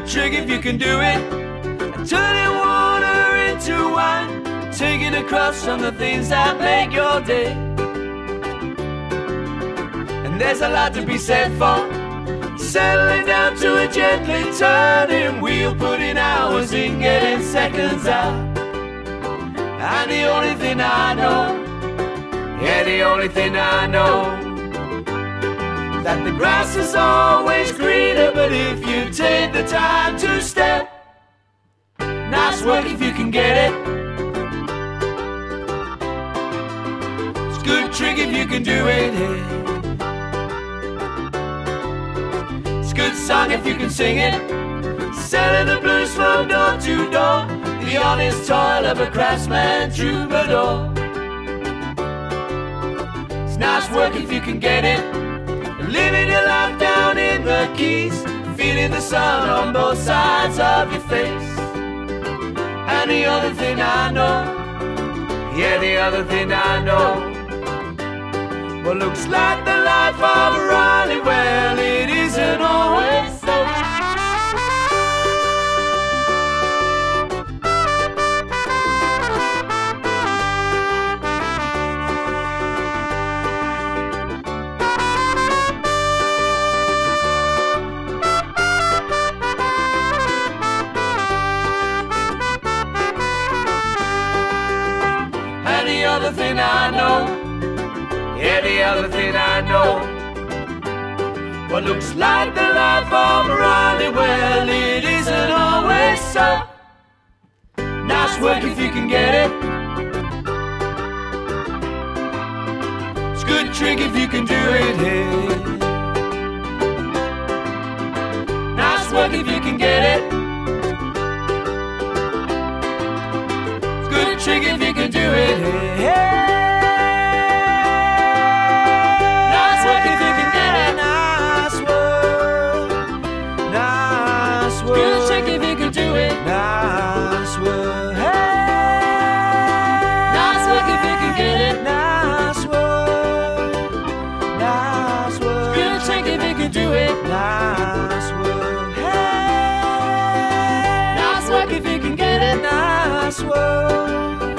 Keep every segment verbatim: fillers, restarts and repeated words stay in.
trick if you can do it. Turning water into wine, taking across from the things that make your day. And there's a lot to be said for settling down to a gently turning wheel, putting hours in, getting seconds out. And the only thing I know, yeah, the only thing I know, that the grass is always greener, but if you take the time to step, nice work if you can get it. It's a good trick if you can do it. It's a good song if you can sing it. Selling the blues from door to door, the honest toil of a craftsman troubadour. It's nice work if you can get it. Living your life down in the Keys, feeling the sun on both sides of your face. And the other thing I know, yeah, the other thing I know, well, looks like the life of Riley, well, it isn't always so. The other thing I know, yeah, the other thing I know, what looks like the life of Riley, well, it isn't always so. Nice work if you can get it. It's a good trick if you can do it, hey. Nice work if you can get it. Good trick if you can do it. Hey, hey. Nice work if you can get it. Nice work. Nice work. Good trick if you can do it. Nice work. Hey. Nice work if you can get it. Nice work. Nice work. Good trick if you can do it. Nice work. Hey. Nice work if you can get it. Nice work.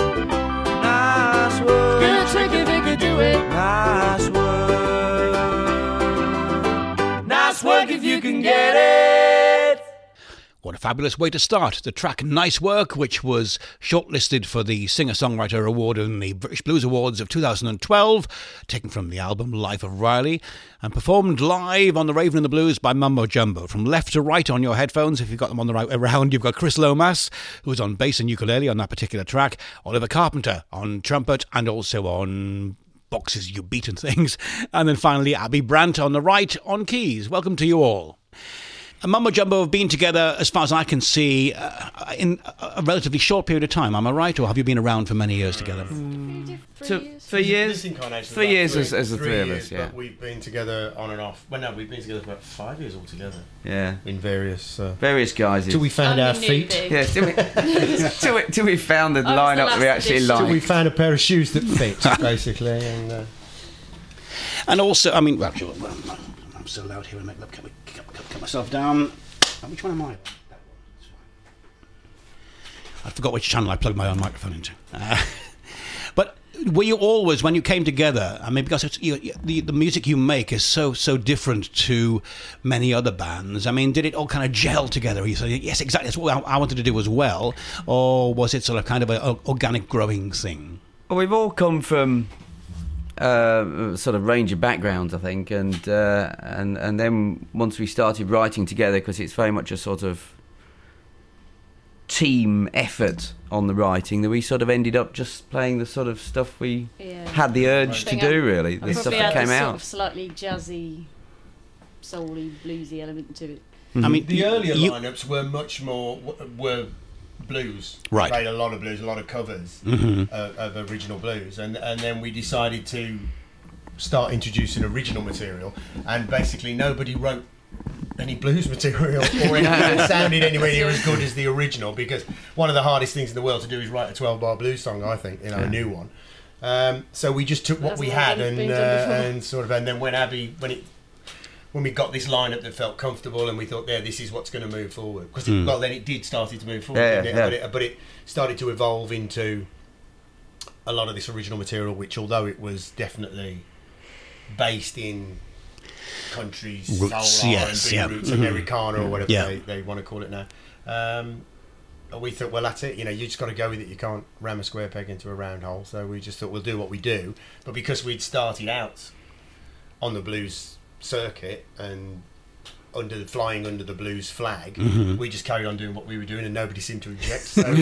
Nice work. Nice work if you can get it. What a fabulous way to start. The track Nice Work, which was shortlisted for the Singer-Songwriter Award in the British Blues Awards of two thousand twelve, taken from the album Life of Riley, and performed live on the Raven and the Blues by Mumbo Jumbo. From left to right on your headphones, if you've got them on the right way around, you've got Chris Lomas, who's on bass and ukulele on that particular track, Oliver Carpenter on trumpet, and also on boxes you beat and things, and then finally Abby Brandt on the right on keys. Welcome to you all. And Mumbo Jumbo have been together, as far as I can see, uh, in a relatively short period of time. Am I right, or have you been around for many years together? Mm. To, for years, for years as, as the three, three of years, us, yeah. But we've been together on and off. Well, no, we've been together for about five years altogether. Yeah, in various uh, various guises. Till we found our feet. Yeah, till we, till, we, till we found the lineup that we actually liked. Till we found a pair of shoes that fit, basically, and. Uh, And also, I mean, well, sure, well, I'm so loud here. I make cut, cut, cut, cut myself down. Oh, which one am I? I forgot which channel I plugged my own microphone into. Uh, but were you always, when you came together? I mean, because it's, you, the the music you make is so so different to many other bands. I mean, did it all kind of gel together? You said, yes, exactly. That's what I wanted to do as well, or was it sort of kind of an organic growing thing? Well, we've all come from. Uh, sort of range of backgrounds, I think, and uh, and and then once we started writing together, because it's very much a sort of team effort on the writing, that we sort of ended up just playing the sort of stuff we yeah. had the urge to do, really, the stuff that came out. Sort of slightly jazzy, soul-y, bluesy element to it. Mm-hmm. I mean, the you, earlier you, lineups were much more were blues. Right. We played a lot of blues, a lot of covers mm-hmm. uh, of original blues, and and then we decided to start introducing original material, and basically nobody wrote any blues material or anything that sounded anywhere near as good as the original, because one of the hardest things in the world to do is write a twelve bar blues song, I think, you know, yeah. a new one. Um, so we just took what That's we what had I've and been uh, done before. and sort of, and then when Abby when it when we got this lineup that felt comfortable, and we thought, yeah, this is what's going to move forward. Because Mm. well, then it did started to move forward, Yeah, didn't it? yeah. But it? But it started to evolve into a lot of this original material, which, although it was definitely based in countries, Roots, soul, yes, R and B yeah. roots, Mhm. Americana or whatever Yeah. they, they want to call it now. Um, we thought, well, that's it. You know, you just got to go with it. You can't ram a square peg into a round hole. So we just thought we'll do what we do. But because we'd started out on the blues circuit and under the, flying under the blues flag, Mhm. we just carried on doing what we were doing, and nobody seemed to object. So, uh,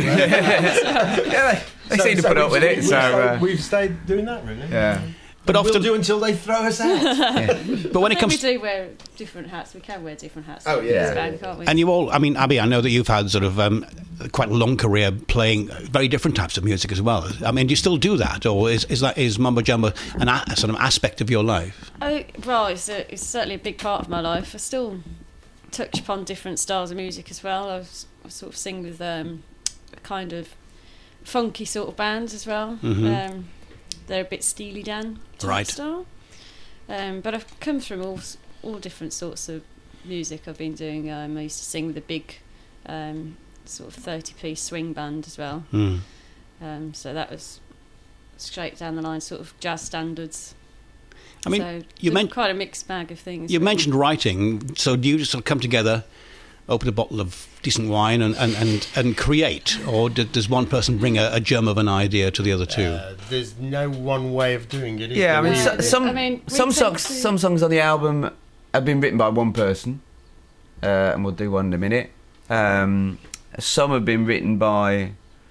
yeah, they, they so- seem to so put up we've- with it. we've So stayed- uh, we've stayed doing that, really. yeah. But we'll often, do until they throw us out. but when it we comes, do wear different hats. We can wear different hats. Oh, in yeah, this yeah, band, yeah. can't we? and you all, I mean, Abby, I know that you've had sort of um, quite a long career playing very different types of music as well. I mean, do you still do that, or is is that is mumbo jumbo an a, sort of aspect of your life? Oh, well, it's, a, it's certainly a big part of my life. I still touch upon different styles of music as well. I, was, I sort of sing with um, a kind of funky sort of bands as well. Mhm. Um, they're a bit Steely Dan type Right. style. Um, but I've come from all s- all different sorts of music. I've been doing. Um, I used to sing with a big um, sort of thirty-piece swing band as well. Mm. Um, so that was straight down the line, sort of jazz standards. I mean, so you there's meant- quite a mixed bag of things. You really. mentioned writing, so do you just sort of come together, open a bottle of decent wine, and and, and, and create, or d- does one person bring a, a germ of an idea to the other two? Uh, there's no one way of doing it. Is Yeah, I there? mean, No, so, the- some I mean, we some tend songs to- some songs on the album have been written by one person, uh, and we'll do one in a minute. Um, some have been written by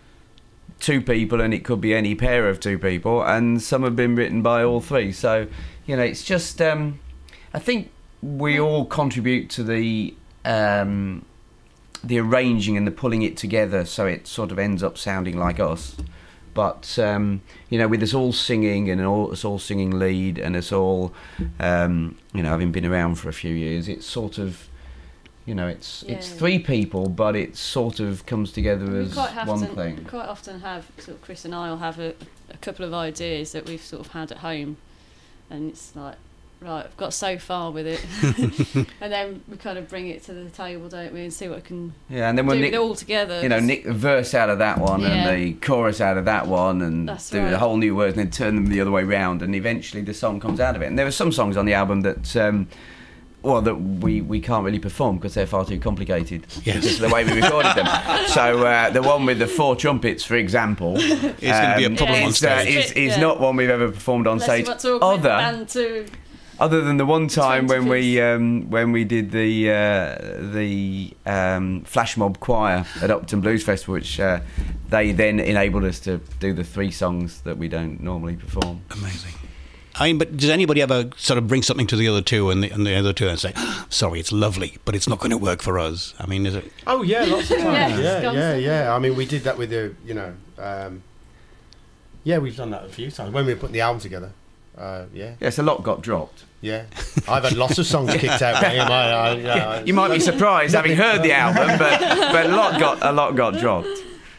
two people, and it could be any pair of two people, and some have been written by all three. So, you know, it's just um, I think we all contribute to the um, the arranging and the pulling it together, so it sort of ends up sounding like us. But um, you know, with us all singing and all, us all singing lead, and us all, um, you know, having been around for a few years, it's sort of, you know, it's it's Yeah. three people, but it sort of comes together We as quite have one to, thing. quite often have sort of Chris and I will have a, a couple of ideas that we've sort of had at home, and it's like, right, I've got so far with it, and then we kind of bring it to the table, don't we, and see what we can Yeah, and then do we'll it nick, all together. you know, nick the verse out of that one Yeah. and the chorus out of that one, and That's do right. a whole new words, and then turn them the other way round, and eventually the song comes out of it. And there are some songs on the album that. Um, Well, that we, we can't really perform because they're far too complicated. Yes. Because of the way we recorded them. So uh, the one with the four trumpets, for example, It's going to be a problem Yeah, on is, uh, stage. is, is Yeah. not one we've ever performed on Unless you stage. want to augment the Other, band to other than the one time when we twenty-fifth. um, when we did the uh, the um, Flash Mob Choir at Upton Blues Festival, which uh, they then enabled us to do the three songs that we don't normally perform. Amazing. I mean, but does anybody ever sort of bring something to the other two, and the, and the other two and say, "Sorry, it's lovely, but it's not going to work for us"? I mean, is it? Oh yeah, lots of times. Yeah, yeah, yeah, constantly. yeah. I mean, we did that with the, you know, um, yeah, we've done that a few times when we were putting the album together. Uh, yeah, Yes, a lot got dropped. yeah. I've had lots of songs kicked out. By him. I, I, I, You might be surprised having heard the album, but but a lot got a lot got dropped.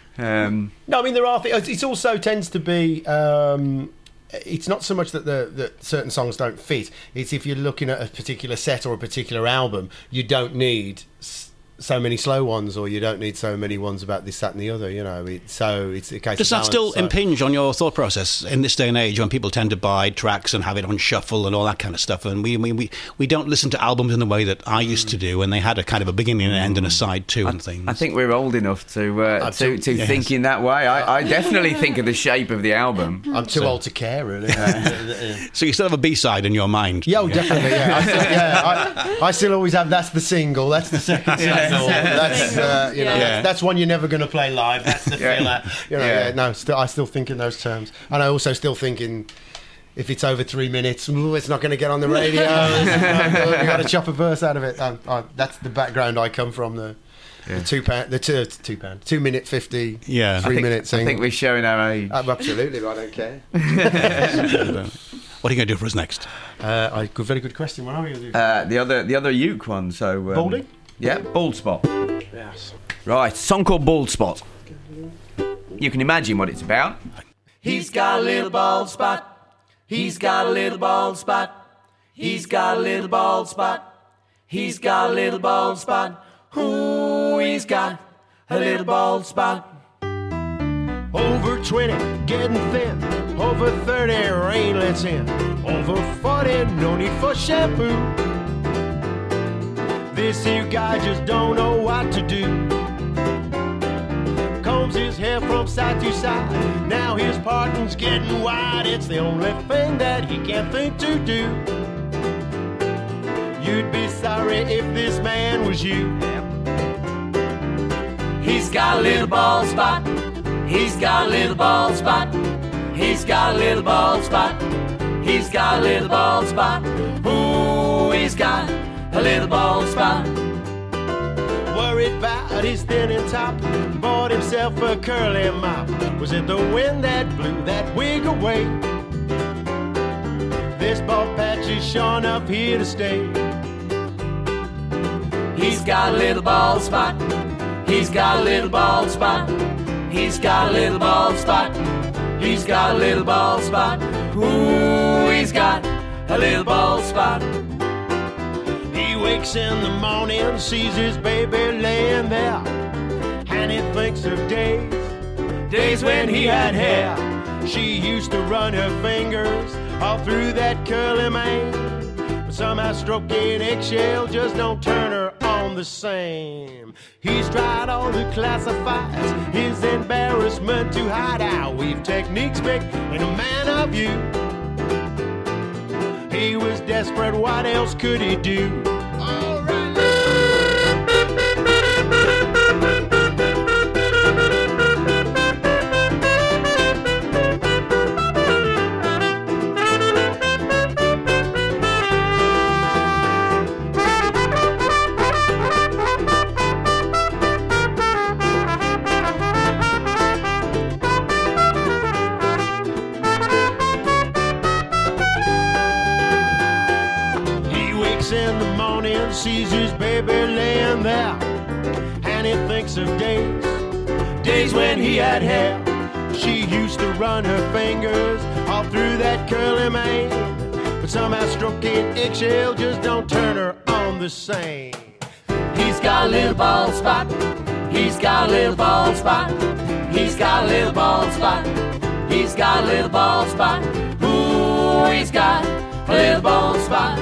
Um, No, I mean there are. Th- it also tends to be. Um, it's not so much that the that certain songs don't fit. It's if you're looking at a particular set or a particular album, you don't need s- so many slow ones, or you don't need so many ones about this, that, and the other. You know, it, so it's a case. Does of that still balance, so. impinge on your thought process in this day and age when people tend to buy tracks and have it on shuffle and all that kind of stuff? And we we, we, we don't listen to albums in the way that I used to do, and they had a kind of a beginning and end and a side too and things. I think we're old enough to uh, to, Absolutely. to Yes. think in that way. I, I definitely think of the shape of the album. I'm too old to care, really. yeah, So you still have a B-side in your mind? oh, definitely. Yeah, I still, yeah I, I still always have. That's the single. That's the second single. That's uh, you know. Yeah. That's, that's one you're never going to play live. That's the Yeah. filler. You know. Yeah. Yeah. No, still, I still think in those terms, and I also still think in. If it's over three minutes, ooh, it's not going to get on the radio. You got to chop a verse out of it. Um, I, that's the background I come from. The, Yeah. the two pound, the two, two pound, two minute fifty, Yeah. three I think, minute I thing. think we're showing our age. Uh, absolutely, but I don't care. What are you going to do for us next? Uh, I, good, very good question. What are you? Uh, the other the other uke one. So um, Baldy? Yeah, Bald Spot. Yes. Right, song called Bald Spot. You can imagine what it's about. He's got a little bald spot. He's got a little bald spot. He's got a little bald spot. He's got a little bald spot. Ooh, he's got a little bald spot. Over twenty, getting thin. Over thirty, rain lets in. Over forty, no need for shampoo. This here guy just don't know what to do. Combs his hair from side to side. Now his parting's getting wide. It's the only thing that he can't think to do. You'd be sorry if this man was you. He's got a little bald spot. He's got a little bald spot. He's got a little bald spot. He's got a little bald spot. Ooh, he's got a little bald spot. Worried about his thinning top. Bought himself a curly mop. Was it the wind that blew that wig away? This bald patch is sure enough here to stay. He's got a little bald spot. He's got a little bald spot. He's got a little bald spot. He's got a little bald spot. Ooh, he's got a little bald spot. He wakes in the morning, sees his baby laying there, and he thinks of days, days when he had hair. She used to run her fingers all through that curly mane, but somehow stroking eggshell just don't turn her on the same. He's tried all the classifiers, his embarrassment to hide out. We've techniques make in a man of you. He was desperate, what else could he do? All right. In the morning, sees his baby laying there, and he thinks of days, days when he had hair. She used to run her fingers all through that curly mane, but somehow stroking eggshell just don't turn her on the same. He's got a little bald spot. He's got a little bald spot. He's got a little bald spot. He's got a little bald spot. Ooh, he's got a little bald spot.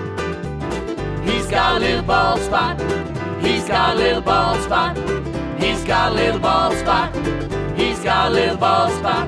He's got a little bald spot. He's got a little bald spot. He's got a little bald spot. He's got a little bald spot.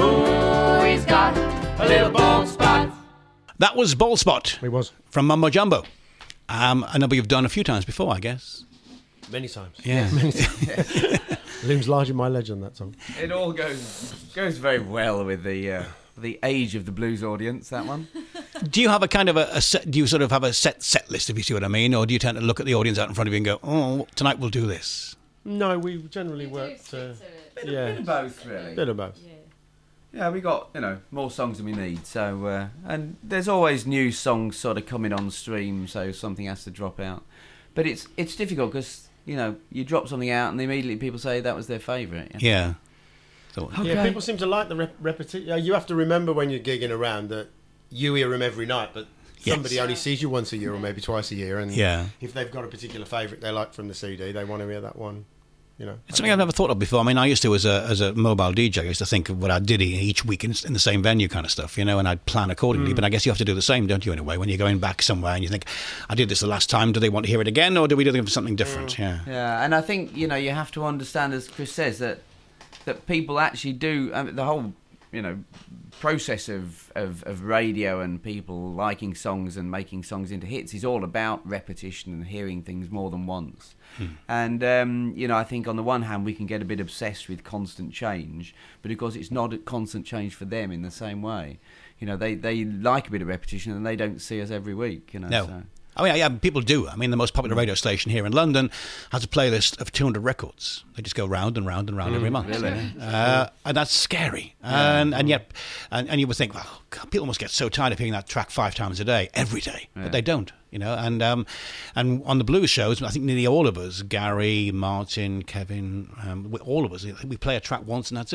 Ooh, he's got a little bald spot. That was Bald Spot. It was. From Mumbo Jumbo. Um, a number you've done a few times before, I guess. Many times. Yeah. Many times. Looms large in my legend, that song. It all goes goes very well with the uh, the age of the blues audience, that one. Do you have a kind of a, a set, do you sort of have a set set list, if you see what I mean, or do you tend to look at the audience out in front of you and go, oh, tonight we'll do this? No, we generally We work do stick to... to it. Bit, Yeah. of, bit of both, really. Bit of both. Yeah. Yeah, we got, you know, more songs than we need. So, uh, and there's always new songs sort of coming on stream, so something has to drop out. But it's it's difficult because, you know, you drop something out and immediately people say that was their favourite. You know? Yeah. So, Okay. Yeah, people seem to like the rep- repetition. You have to remember when you're gigging around that you hear them every night, but somebody Yes. only sees you once a year or maybe twice a year. And Yeah. if they've got a particular favourite they like from the C D, they want to hear that one. You know, It's something I've never thought of before. I mean, I used to, as a as a mobile D J, I used to think of what I did each week in, in the same venue kind of stuff, you know, and I'd plan accordingly. But I guess you have to do the same, don't you, in a way, when you're going back somewhere and you think, I did this the last time, do they want to hear it again, or do we do something different? Yeah. Yeah, and I think, you know, you have to understand, as Chris says, that that people actually do, I mean, the whole, you know, process of, of, of radio and people liking songs and making songs into hits is all about repetition and hearing things more than once. Hmm. And, um, you know, I think on the one hand we can get a bit obsessed with constant change, but of course it's not a constant change for them in the same way. You know, they, they like a bit of repetition and they don't see us every week, you know. No. So. I mean, yeah, people do. I mean, the most popular radio station here in London has a playlist of two hundred records. They just go round and round and round every month. really? Uh, and that's scary. And and yet, and, and you would think, well, God, people must get so tired of hearing that track five times a day, every day. Yeah. But they don't, you know. And um, and on the blues shows, I think nearly all of us, Gary, Martin, Kevin, um, we- all of us, we play a track once and that's it.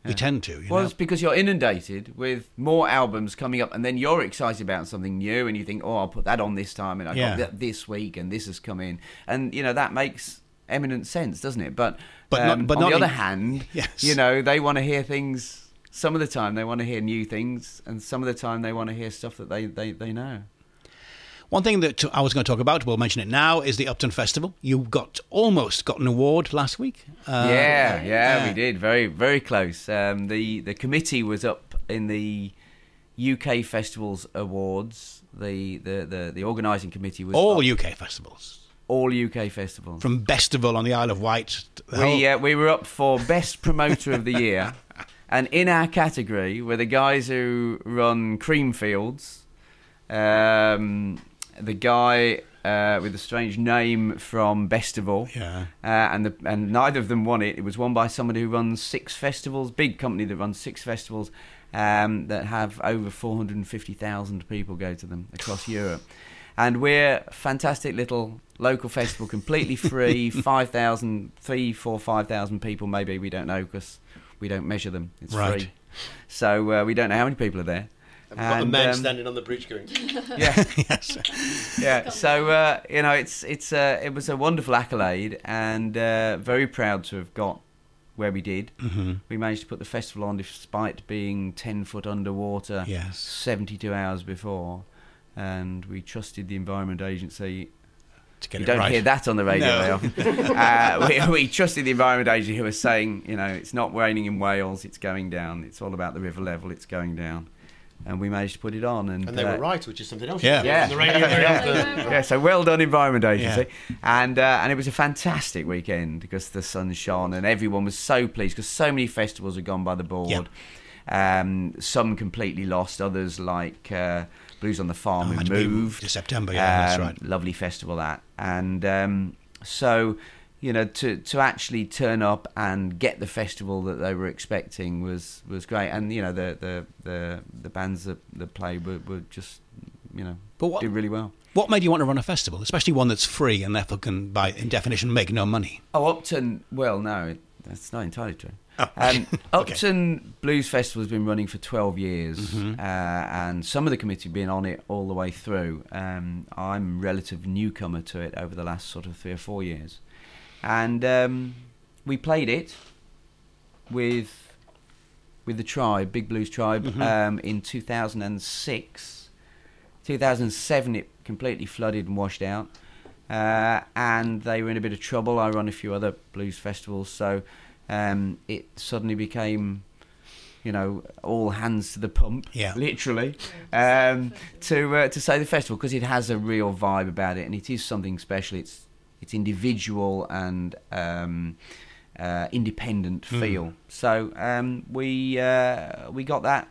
You tend to. You Well, know? it's because you're inundated with more albums coming up, and then you're excited about something new, and you think, "Oh, I'll put that on this time," and I Yeah. got that this week, and this has come in, and you know that makes eminent sense, doesn't it? But But not- um, but on not the other in- hand, Yes. you know, they want to hear things. Some of the time, they want to hear new things, and some of the time, they want to hear stuff that they they, they know. One thing that I was going to talk about, we'll mention it now, is the Upton Festival. You got almost got an award last week. Uh, yeah, yeah, uh, we did. Very, very close. Um, the the committee was up in the U K Festivals Awards. The the the, the organising committee was all up, U K festivals. all U K festivals. From Bestival on the Isle of Wight. the we whole- uh, we were up for best promoter of the year, and in our category were the guys who run Creamfields. Um, the guy uh, with a strange name from Bestival. Yeah. Uh, and the, and neither of them won it. It was won by somebody who runs six festivals, big company that runs six festivals um, that have over four hundred fifty thousand people go to them across Europe. And we're a fantastic little local festival, completely free, five thousand, three, four, five thousand people maybe, we don't know because we don't measure them. It's Right. free. So uh, we don't know how many people are there. I've got a And, man um, standing on the bridge going, Yeah. yes. Yeah, so uh, you know, it's it's uh, it was a wonderful accolade, and uh, very proud to have got where we did. Mm-hmm. We managed to put the festival on despite being ten foot underwater, Yes. seventy-two hours before, and we trusted the Environment Agency. To get You it don't right. hear that on the radio No. very often. uh, we, we trusted the Environment Agency, who was saying, you know, it's not raining in Wales, it's going down. It's all about the river level, it's going down. And we managed to put it on, and, and they uh, were right, which is something else. Yeah. you do Yeah. on the radio very Yeah. often. Yeah, so well done, Environment Agency. And uh, and it was a fantastic weekend because the sun shone and everyone was so pleased because so many festivals had gone by the board. Um, some completely lost, others like uh, Blues on the Farm, Oh, who had to be moved. to September, yeah, that's Um, right. Lovely festival that. And um, so, you know, to to actually turn up and get the festival that they were expecting was, was great. And, you know, the the, the, the bands that, that played were, were just, you know, But what- did really well. What made you want to run a festival, especially one that's free and therefore can, by in definition, make no money? Oh, Upton, well, no, that's not entirely true. Oh. Um, Okay. Upton Blues Festival has been running for twelve years, Mhm. uh, and some of the committee have been on it all the way through. Um, I'm a relative newcomer to it over the last sort of three or four years. And um, we played it with with the Tribe, Big Blues Tribe, Mhm. um, in two thousand six. two thousand seven it completely flooded and washed out. Uh, and they were in a bit of trouble. I run a few other blues festivals, so um, it suddenly became, you know, all hands to the pump, Yeah. literally, um, to uh, to say the festival, because it has a real vibe about it, and it is something special. It's it's individual and um, uh, independent Mm. feel. So um, we uh, we got that.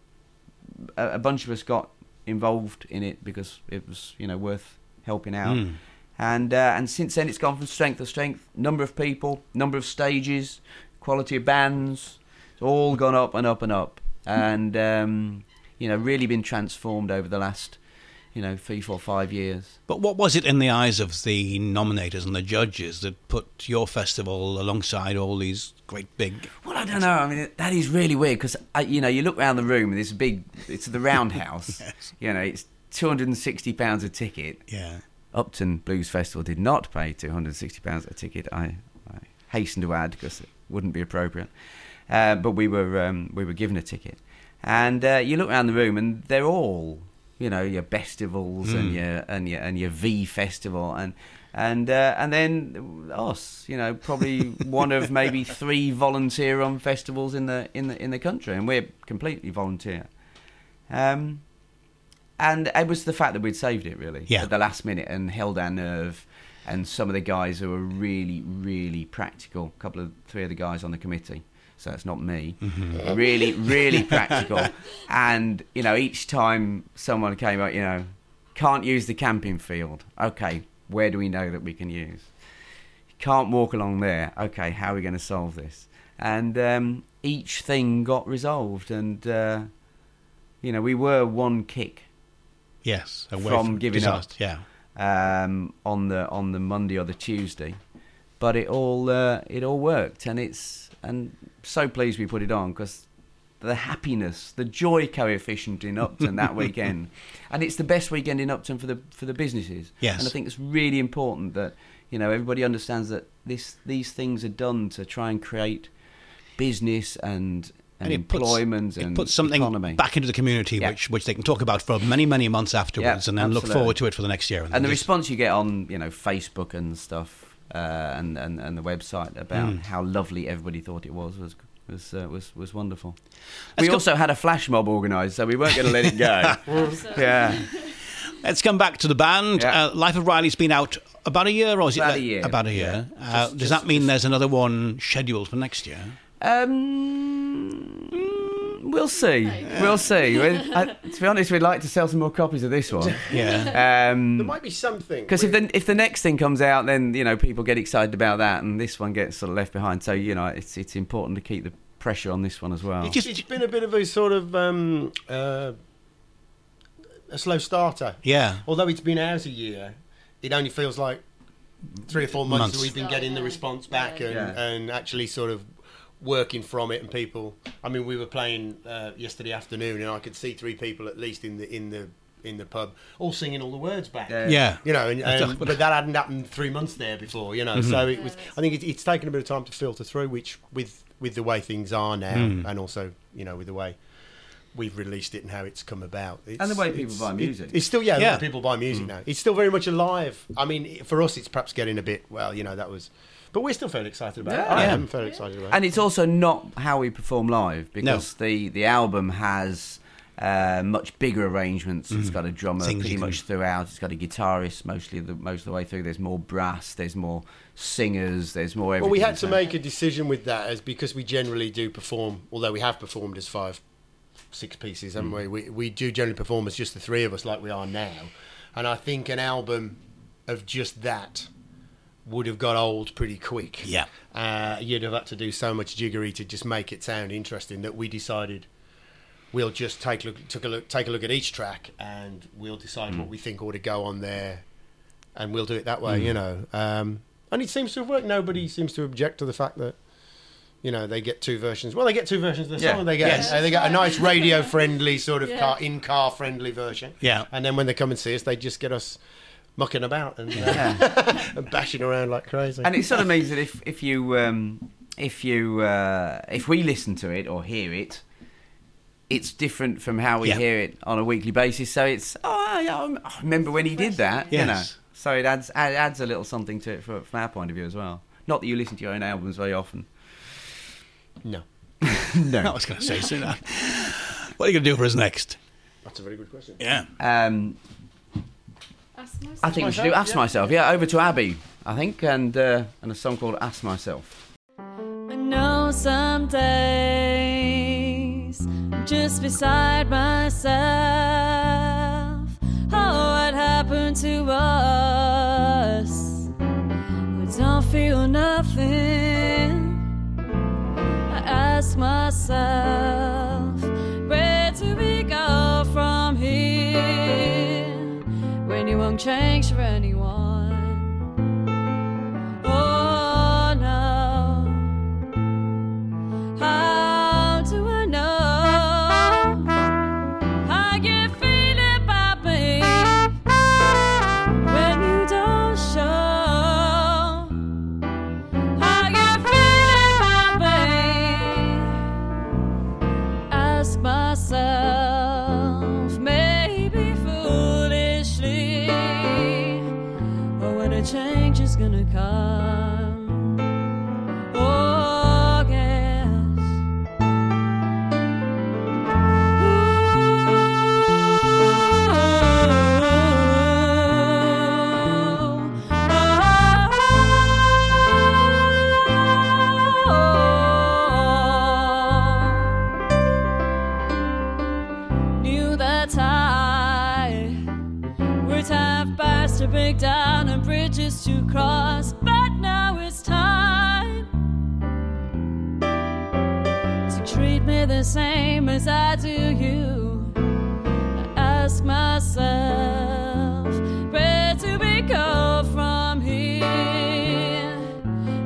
A, a bunch of us got involved in it because it was, you know, worth helping out. Mm. And uh, and since then, it's gone from strength to strength. Number of people, number of stages, quality of bands, it's all gone up and up and up. And um, you know, really been transformed over the last, you know, three, four, five years. But what was it in the eyes of the nominators and the judges that put your festival alongside all these great big... Well, I don't know. I mean, that is really weird because you know, you look around the room and it's big. It's the Roundhouse. Yes. You know, it's two hundred and sixty pounds a ticket. Yeah. Upton Blues Festival did not pay two hundred and sixty pounds a ticket. I, I hasten to add because it wouldn't be appropriate. Uh, but we were um, we were given a ticket, and uh, you look around the room and they're all, you know, your Bestivals Mm. and your and your and your V Festival and and uh, and then us, you know, probably one of maybe three volunteer-run festivals in the in the in the country, and we're completely volunteer. Um, And it was the fact that we'd saved it, really, Yeah. at the last minute and held our nerve. And some of the guys who were really, really practical, a couple of, three of the guys on the committee, so it's not me, Mm-hmm. really, really practical. And, you know, each time someone came up, you know, can't use the camping field. Okay, where do we know that we can use? Can't walk along there. Okay, how are we going to solve this? And um, each thing got resolved. And, uh, you know, we were one kick Yes. Away From giving up. disaster. Yeah. um, on the on the Monday or the Tuesday, but it all uh, it all worked, and it's and so pleased we put it on because the happiness, the joy coefficient in Upton that weekend, and it's the best weekend in Upton for the for the businesses. Yes. And I think it's really important that, you know, everybody understands that this these things are done to try and create business and and, And it puts- employment It and puts something economy. back into the community, Yeah. which which they can talk about for many, many months afterwards, Yeah, and then look absolutely. forward to it for the next year. And the just- response you get on, you know, Facebook and stuff, uh, and, and and the website about Mm. how lovely everybody thought it was was was uh, was was wonderful. Let's we go- also had a flash mob organised, so we weren't going to let it go. yeah, Let's come back to the band. Yeah. Uh, Life of Riley's been out about a year, or is About it a year. About a year. Yeah. Uh, Just- does just- that mean just- there's another one scheduled for next year? um, mm, we'll see. We'll see. We- I, to be honest, we'd like to sell some more copies of this one. Yeah. There Um, might be something. Because if the if the next thing comes out, then, you know, people get excited about that, and this one gets sort of left behind. So, you know, it's it's important to keep the pressure on this one as well. It just, it's been a bit of a sort of um, uh, a slow starter. Yeah. Although it's been out a year, it only feels like three or four months, Months. that we've been getting the response back and, Yeah. and actually sort of working from it. And people, I mean, we were playing uh, yesterday afternoon, and I could see three people at least in the in the in the pub, all singing all the words back. Yeah. Yeah. You know, and, That's and, a- but that hadn't happened three months there before. You know, so it was. I think it, it's taken a bit of time to filter through, which with with the way things are now, Mm. and also, you know, with the way we've released it and how it's come about, it's, And the way people it's- buy it- music. it's still yeah, a lot Yeah. of people buy music now. It's still very much alive. I mean, for us, it's perhaps getting a bit. Well, you know, that was, but we're still fairly excited about it. Yeah. I Yeah. am fairly excited about And it. it's also not how we perform live, because the, the album has uh, much bigger arrangements. It's got a drummer Things pretty you can- much throughout. It's got a guitarist mostly the, most of the way through. There's more brass. There's more singers. There's more everything. Well, we had to So- make a decision with that, as because we generally do perform, although we have performed as five, six pieces, haven't we? we? We do generally perform as just the three of us, like we are now. And I think an album of just that would have got old pretty quick. Yeah. Uh, you'd have had to do so much jiggery to just make it sound interesting that we decided we'll just take a look, took a look, take a look at each track, and we'll decide what we think ought to go on there, and we'll do it that way, you know. Um, and it seems to have worked. Nobody seems to object to the fact that, you know, they get two versions. Well, they get two versions of the Yeah. song. They get Yes. uh, they get a nice radio-friendly sort of Yeah. car in-car friendly version. Yeah. And then when they come and see us, they just get us mucking about and, uh, Yeah. and bashing around like crazy. And it sort of means that if if you um, if you uh, if we listen to it or hear it, it's different from how we Yeah. hear it on a weekly basis. So it's oh, yeah, I rem- I remember when he did that, you know. Yes. So it adds add- adds a little something to it for, from our point of view as well. Not that you listen to your own albums very often. no, I was going to say soon. What are you going to do for us next? that's a very good question. Yeah. Um, Ask myself. I think we should do Myself, Ask yeah. Myself. Yeah, over to Abby, I think, and uh, and a song called Ask Myself. I know some days I'm just beside myself. Oh, what happened to us? We don't feel nothing. I ask myself, where do we go from here when you won't change for anyone? Oh no. How do I know how you feel about me when you don't show? How you feel about me? Ask myself, maybe foolishly, or when a change is gonna come. Oh, yes. Knew that I would have paths to break down and bridges to cross, but now it's time to treat me the same as I do you. I ask myself, where do we go from here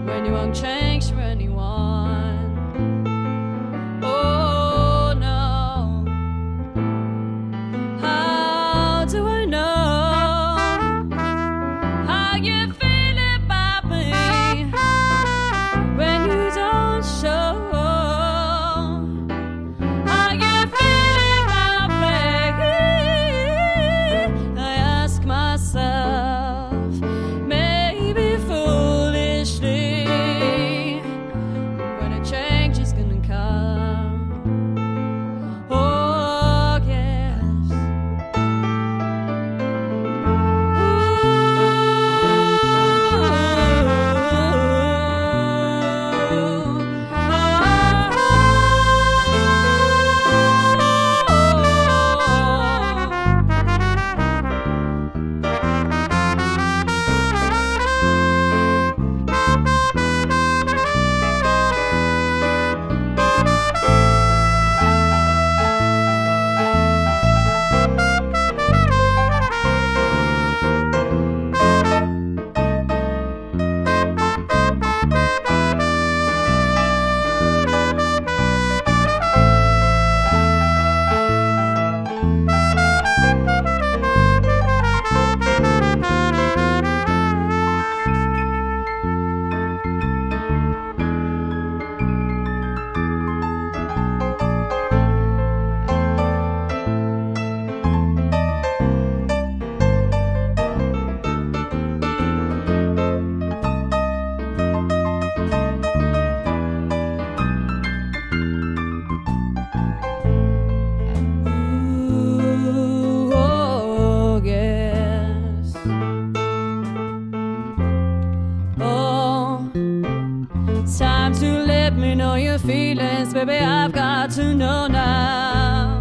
baby, I've got to know now.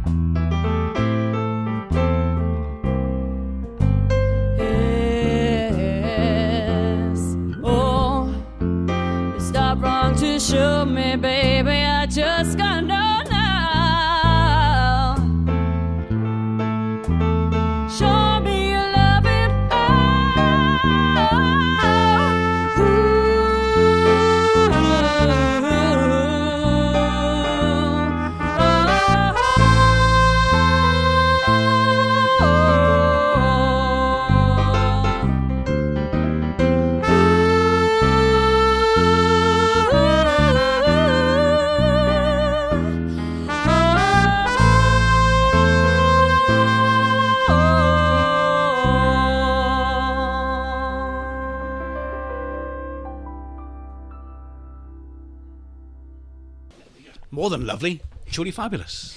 Yes, oh, it's not wrong to show me, baby, I just gotta know now. Show me your loving, oh, More than lovely, truly fabulous.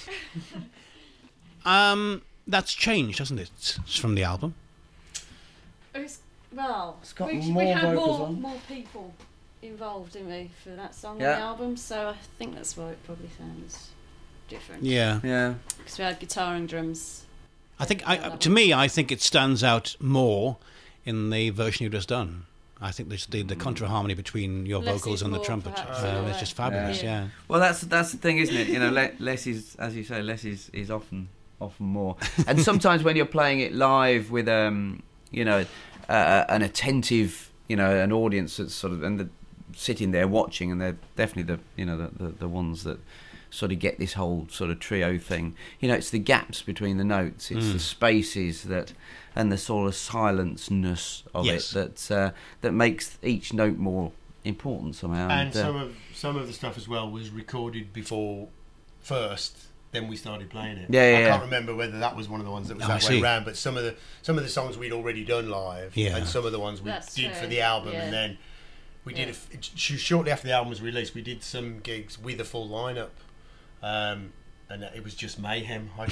um, that's changed, hasn't it, from the album? It's, well, It's got we, more we had vocals more, on. more people involved, didn't we, for that song Yeah. on the album, so I think that's why it probably sounds different. Yeah. Yeah. Because we had guitar and drums. I think, Yeah, I, that to one. me, I think it stands out more in the version you just done. I think the the, the contra harmony between your Less vocals is and the more, trumpet perhaps, uh, in a is way. just fabulous. Yeah. Yeah. Well, that's that's the thing, isn't it? You know, le- less is, as you say, less is, is often often more. And sometimes when you're playing it live with, um, you know, uh, an attentive, you know, an audience that's sort of and the, sitting there watching, and they're definitely the you know the, the the ones that sort of get this whole sort of trio thing. You know, it's the gaps between the notes, it's Mm. the spaces that, and the sort of silenceness of Yes. it that uh, that makes each note more important somehow. And uh, some of some of the stuff as well was recorded before first. Then we started playing it. Yeah, yeah, I yeah. can't remember whether that was one of the ones that was Oh, I that way see. around. But some of the some of the songs we'd already done live, Yeah. and some of the ones we That's did true, for the album, yeah. and then we did Yeah. a f- sh- shortly after the album was released. We did some gigs with a full lineup. Um, and it was just mayhem. I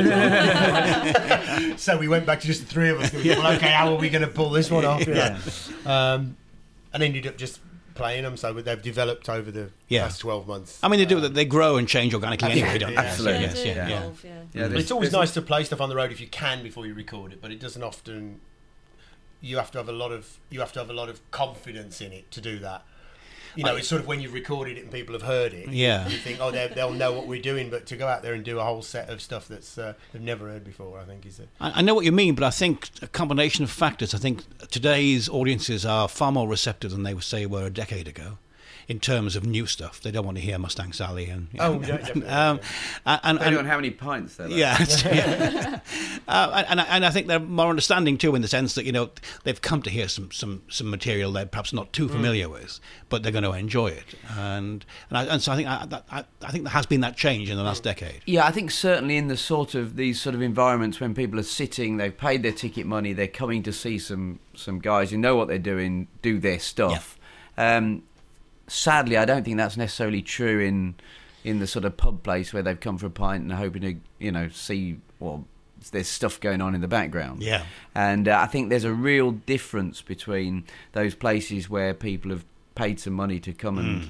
just- so we went back to just the three of us. And we thought, well, okay, how are we going to pull this one off? You know? um, and ended up just playing them. So they've developed over the Yeah. past twelve months. I mean, they do. Um, They grow and change organically anyway, don't they? Absolutely. Yeah, Yes, do yeah, yeah. evolve, yeah. yeah, But there's- it's always there's- nice to play stuff on the road if you can before you record it, but it doesn't often. You have to have a lot of you have to have a lot of confidence in it to do that. You know, I- it's sort of when you've recorded it and people have heard it. Yeah. You think, oh, they'll- they'll know what we're doing, but to go out there and do a whole set of stuff that's uh, they've never heard before, I think is a. I I know what you mean, but I think a combination of factors. I think today's audiences are far more receptive than they would say were a decade ago, in terms of new stuff. They don't want to hear Mustang Sally and. You Oh, know, yeah, definitely, um, and, and, Depending on and how many pints they're like. yeah, it's- yeah. uh, and and I think they're more understanding too, in the sense that you know they've come to hear some some, some material they're perhaps not too familiar with, but they're going to enjoy it. And and, I, and so I think I, that, I, I think there has been that change in the last decade. Yeah, I think certainly in the sort of these sort of environments when people are sitting, they've paid their ticket money, they're coming to see some some guys who know what they're doing, do their stuff. Um, sadly, I don't think that's necessarily true in in the sort of pub place where they've come for a pint and are hoping to, you know, see well, there's stuff going on in the background. Yeah. And uh, I think there's a real difference between those places where people have paid some money to come and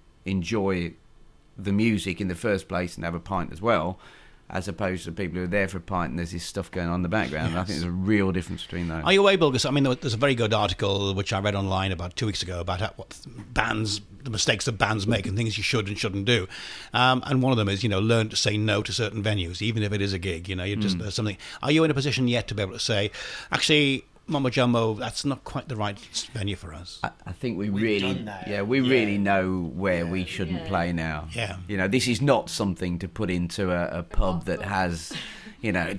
enjoy the music in the first place and have a pint as well, as opposed to people who are there for a pint and there's this stuff going on in the background. And I think there's a real difference between those. Are you able? Because I mean, there- there's a very good article which I read online about two weeks ago about how, what bands, the mistakes that bands make, and things you should and shouldn't do. Um, and one of them is, you know, learn to say no to certain venues, even if it is a gig. You know, you just there's something. Are you in a position yet to be able to say, actually, Mumbo Jumbo, that's not quite the right venue for us? I, I think we We've really, done that. yeah, we Yeah. really know where we shouldn't Yeah. play now. Yeah. You know, this is not something to put into a, a pub that has, you know,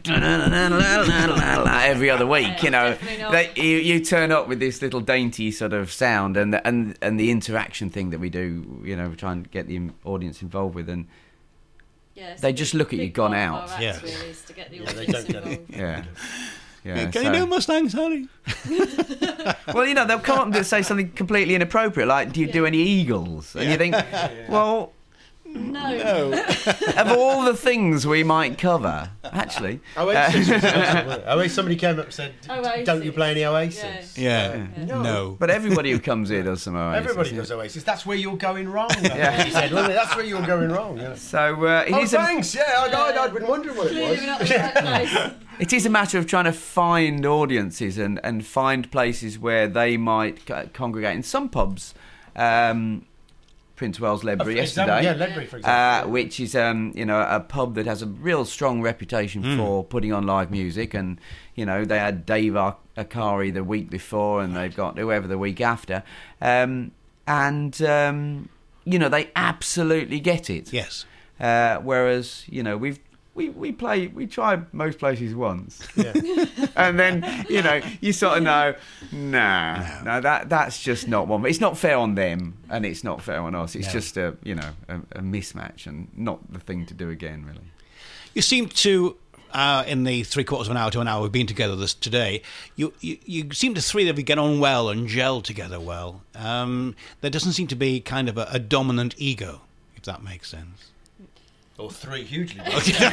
every other week. You know, Definitely not. they, you, you turn up with this little dainty sort of sound and the, and and the interaction thing that we do. You know, we try and get the audience involved with, and Yeah, it's They a just big- look at you big gone part of out. our act, Yeah. really, is to get the Yeah, they audience don't get it. involved. yeah. Yeah, Can so- you do Mustang Sally? Well, you know, they'll come up and say something completely inappropriate, like, do you do any Eagles? And you think, well, No. No. Of all the things we might cover, actually. Oasis. was awesome, wasn't it? Oasis. Somebody came up and said, Oasis. "Don't you play any Oasis?" Yeah. No. No. But everybody who comes here does some Oasis. Everybody yeah. does Oasis. That's where you're going wrong. That's what he said, wasn't it? That's where you're going wrong. Yeah. So uh, it Oh, is a, thanks. Yeah, I, I, I'd been wondering what it Clearly was. we're not in the right place. it is a matter of trying to find audiences and, and find places where they might co- congregate. In some pubs, um, Prince Wells Ledbury For example, yesterday, yeah, Ledbury, for uh, example. which is um, you know a pub that has a real strong reputation Mm. for putting on live music, and you know they had Dave Ar- Akari the week before, and they've got whoever the week after, um, and um, you know they absolutely get it. Yes. Uh, whereas you know we've. We, we play we try most places once, Yeah. and then you know you sort of know, nah, no, no that that's just not one. It's not fair on them, and it's not fair on us. It's No. just a you know a, a mismatch, and not the thing to do again, really. You seem to, uh, in the three quarters of an hour to an hour we've been together this today, you, you, you seem to three of you get on well and gel together well. Um, there doesn't seem to be kind of a, a dominant ego, if that makes sense. Or three hugely. Okay.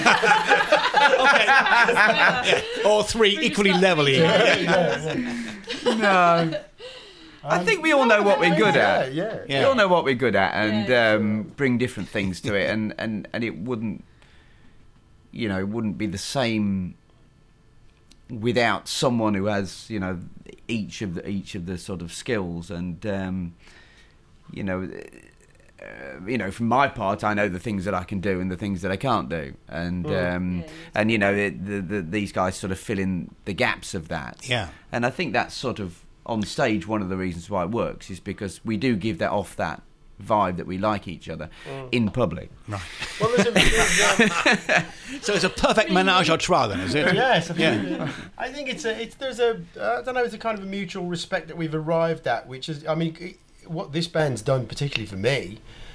Yeah. Or three We just equally got level three ego. guys. No, I think we all know what we're good yeah, at. yeah. Yeah. We all know what we're good at, and Yeah. um, bring different things to it, and, and, and it wouldn't, you know, it wouldn't be the same without someone who has, you know, each of the each of the sort of skills, and um, you know, uh, you know, from my part, I know the things that I can do and the things that I can't do, and Mm. um, Yeah, and you know, the, the, the, these guys sort of fill in the gaps of that. Yeah. And I think that's sort of on stage one of the reasons why it works is because we do give that off that vibe that we like each other in public. Right. Well, there's a, there's, um, So it's a perfect menage a trois then, is it? yes, I think, Yeah. I think it's a, it's there's a, I don't know, it's a kind of a mutual respect that we've arrived at, which is, I mean, it- what this band's done, particularly for me,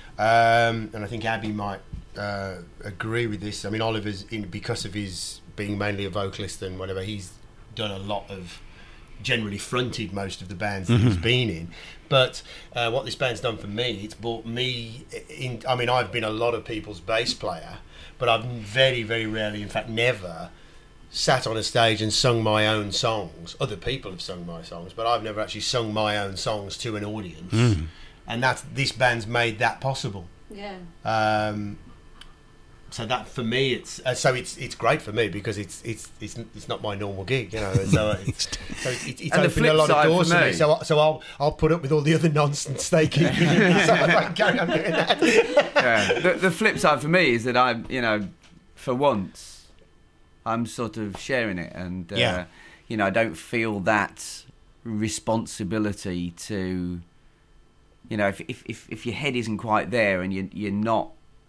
um, and I think Abby might uh, agree with this. I mean, Oliver's in because of his being mainly a vocalist and whatever, he's done a lot of, generally fronted most of the bands that he's been in. But uh, what this band's done for me, it's brought me in. I mean, I've been a lot of people's bass player, but I've very, very rarely, in fact, never sat on a stage and sung my own songs. Other people have sung my songs, but I've never actually sung my own songs to an audience. Mm. And that's this band's made that possible. Yeah. Um, so that for me, it's uh, so it's it's great for me because it's it's it's it's not my normal gig, you know. And so it's so it's, it's, it's And the opened flip a lot side of doors for for me. me- So I- so I'll I'll put up with all the other nonsense they keep giving me. So I can carry on doing that. Yeah. The, the flip side for me is that I'm, you know, for once, I'm sort of sharing it, and uh, Yeah. you know, I don't feel that responsibility to, you know, if if if, if your head isn't quite there and you you're not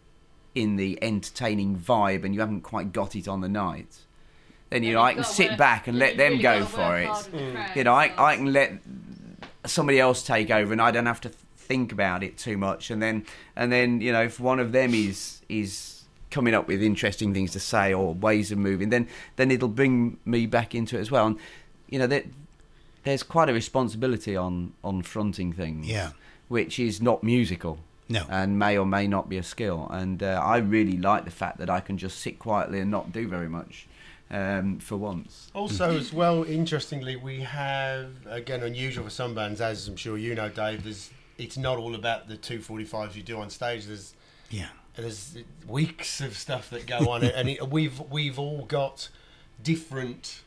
in the entertaining vibe and you haven't quite got it on the night, then you know I can sit back and let them go for it. You know, I I can let somebody else take over, and I don't have to think about it too much. And then and then you know, if one of them is is coming up with interesting things to say or ways of moving, then then it'll bring me back into it as well. And you know, that there's quite a responsibility on on fronting things, Yeah. which is not musical. No. And may or may not be a skill. And uh, I really like the fact that I can just sit quietly and not do very much um, for once. Also, as well, interestingly, we have, again, unusual for some bands, as I'm sure you know, Dave, there's, it's not all about the two forty-fives you do on stage. There's Yeah. there's weeks of stuff that go on, and it, we've we've all got different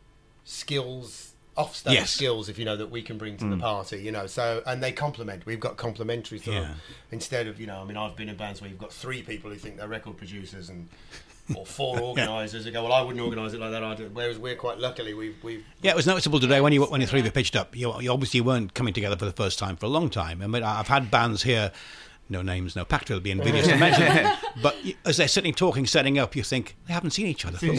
skills, offstage Yes. skills, if you know, that we can bring to the party, you know. So, and they complement. We've got complementary stuff Yeah. instead of, you know, I mean, I've been in bands where you've got three people who think they're record producers and. Or four organisers who go, well, I wouldn't organise it like that. I do. Whereas we're quite luckily we've we've Yeah, it was noticeable today when you when you three of you pitched up. You, you obviously weren't coming together for the first time for a long time. I mean, I've had bands here, no names, no pact will be invidious to mention, but you- as they're sitting talking, setting up, you think they haven't seen each other. For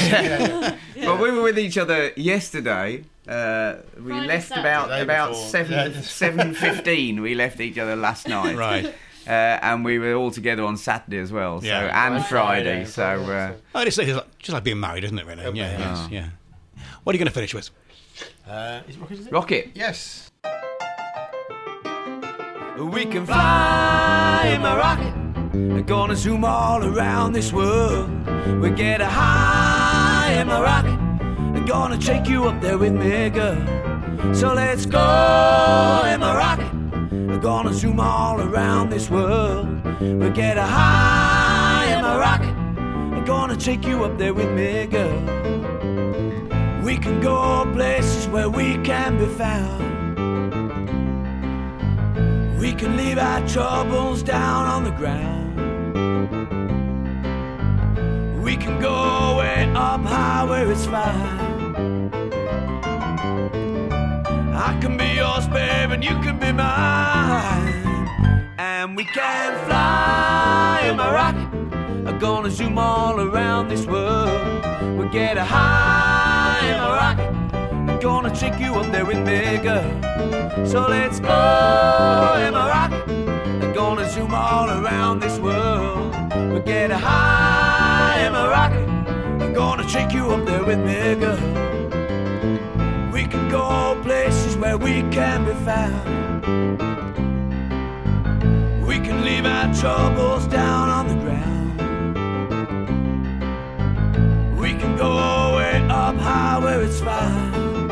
Well, we were with each other yesterday. Uh, we Friday, left Saturday. about Day about before. seven Yeah. seven fifteen. We left each other last night, Right. Uh, and we were all together on Saturday as well. So Yeah. and Right, Friday. Friday, So Friday, uh, Oh, it's like, just like being married, isn't it? Really? Okay. Yeah. Yes, Oh. yeah. What are you going to finish with? uh, is it Rocket? Is it? Rocket. Yes. We can Fly in my rocket We're gonna zoom all around this world. We get a high in my rocket. I'm gonna take you up there with me, girl. So let's go in my rocket. I'm gonna zoom all around this world. We get a high in my rocket. I'm gonna take you up there with me, girl. We can go places where we can be found. We can leave our troubles down on the ground. We can go way up high where it's fine. I can be yours, babe, and you can be mine. And we can fly in my rocket. I'm gonna zoom all around this world. We'll get a high in my rocket. I'm gonna take you up there with me, girl. So let's go in my rocket. I'm gonna zoom all around this world. We'll get a high in my rocket. I'm gonna take you up there with me, girl. We can go places where we can be found. We can leave our troubles down on the ground. We can go way up high where it's fine.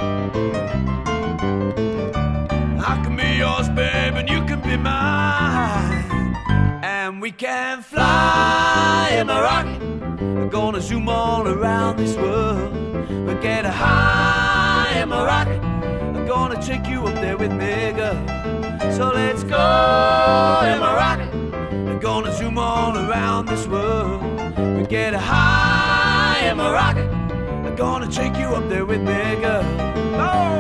I can be yours, babe, and you can be mine. And we can fly in my rocket. We're gonna zoom all around this world. We'll get a high in my rocket. I'm gonna take you up there with me, girl. So let's go in my rocket. We're gonna zoom all around this world. We'll get a high in my rocket. I'm gonna take you up there with me, girl. Oh!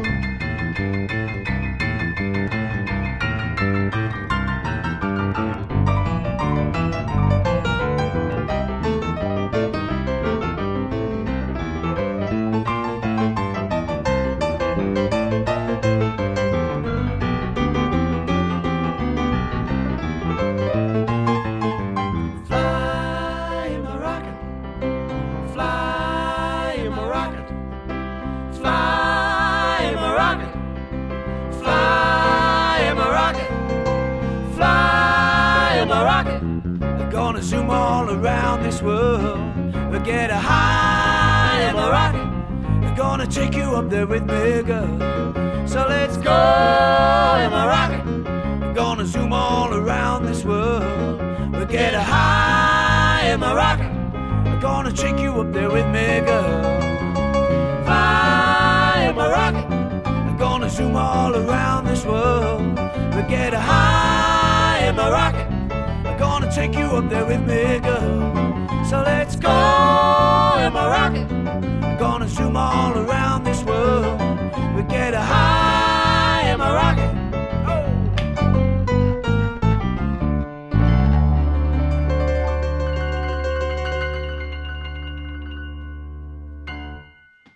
Zoom all around this world. We'll get a high in my rocket. We're gonna take you up there with me, girl. So let's go in my rocket. We're gonna zoom all around this world. We'll get a high in my rocket. We're gonna take you up there with me, girl. Fly in my rocket. We're gonna zoom all around this world. We'll get a high in my rocket. Gonna take you up there with me, girl. So let's go in my rocket. I'm gonna zoom all around this world. We get a high in my rocket.